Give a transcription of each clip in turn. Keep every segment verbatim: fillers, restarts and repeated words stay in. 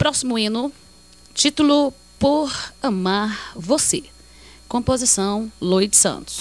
próximo hino, título Por Amar Você. Composição Lloyd Santos.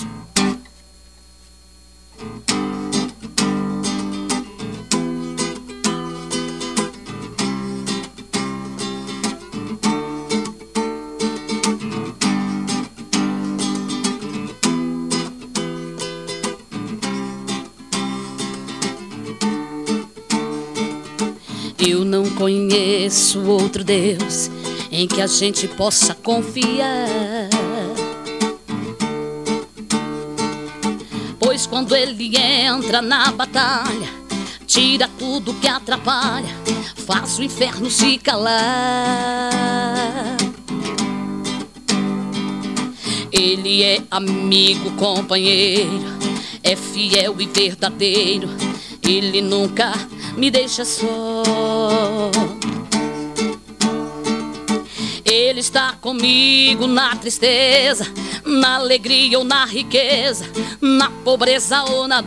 Eu não conheço outro Deus em que a gente possa confiar, pois quando Ele entra na batalha, tira tudo que atrapalha, faz o inferno se calar. Ele é amigo, companheiro, é fiel e verdadeiro, Ele nunca me deixa só. Ele está comigo na tristeza, na alegria ou na riqueza, na pobreza ou na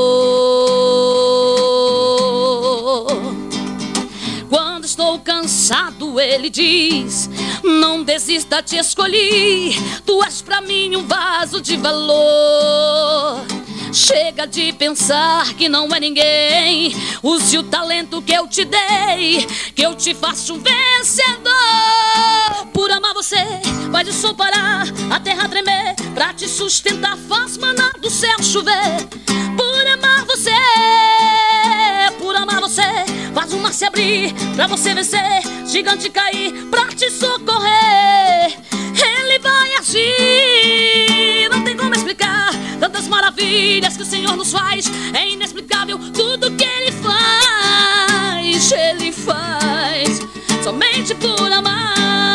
dor. Quando estou cansado, Ele diz: não desista, te escolhi, tu és pra mim um vaso de valor. Chega de pensar que não é ninguém, use o talento que eu te dei, que eu te faço um vencedor. Por amar você, faz o sol parar, a terra tremer, pra te sustentar faz maná do céu chover. Por amar você, por amar você, faz o mar se abrir, pra você vencer, gigante cair, pra te socorrer. Ele vai agir, não tem como explicar tantas maravilhas que o Senhor nos faz. É inexplicável tudo que Ele faz. Ele faz somente por amar.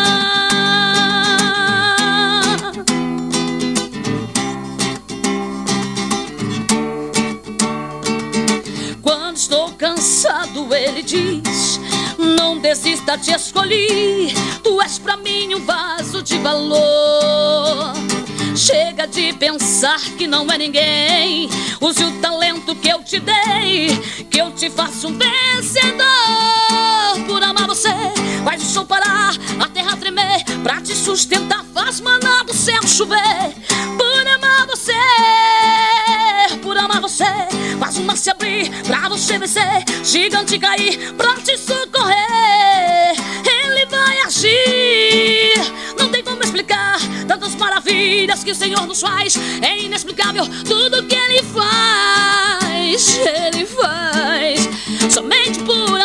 Quando estou cansado, Ele diz: não desista, te escolhi, tu és pra mim um vaso de valor. Chega de pensar que não é ninguém, use o talento que eu te dei, que eu te faço um vencedor. Por amar você, faz o sol parar, a terra tremer, pra te sustentar faz maná do céu chover. Por amar você, por amar você, faz o mar se abrir, pra você vencer, gigante cair, pra te socorrer. Ele vai agir, não tem como explicar tantas maravilhas que o Senhor nos faz. É inexplicável tudo que Ele faz. Ele faz somente por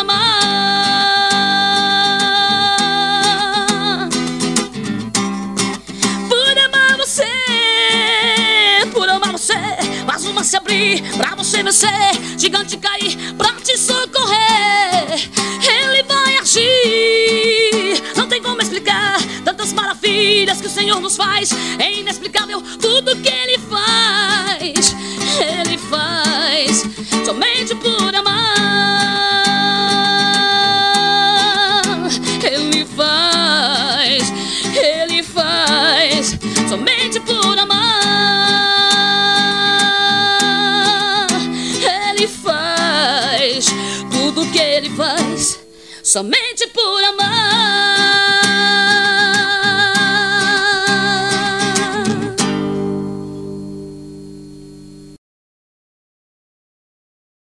amar. Por amar você, por amar você, faz o mar se abrir, pra você vencer, gigante cair, pra te socorrer. Ele vai agir, não tem como explicar tantas maravilhas que o Senhor nos faz. É inexplicável tudo que Ele faz. Ele faz somente por amar. Ele faz, Ele faz somente por amar. Ele faz tudo que Ele faz somente por amar.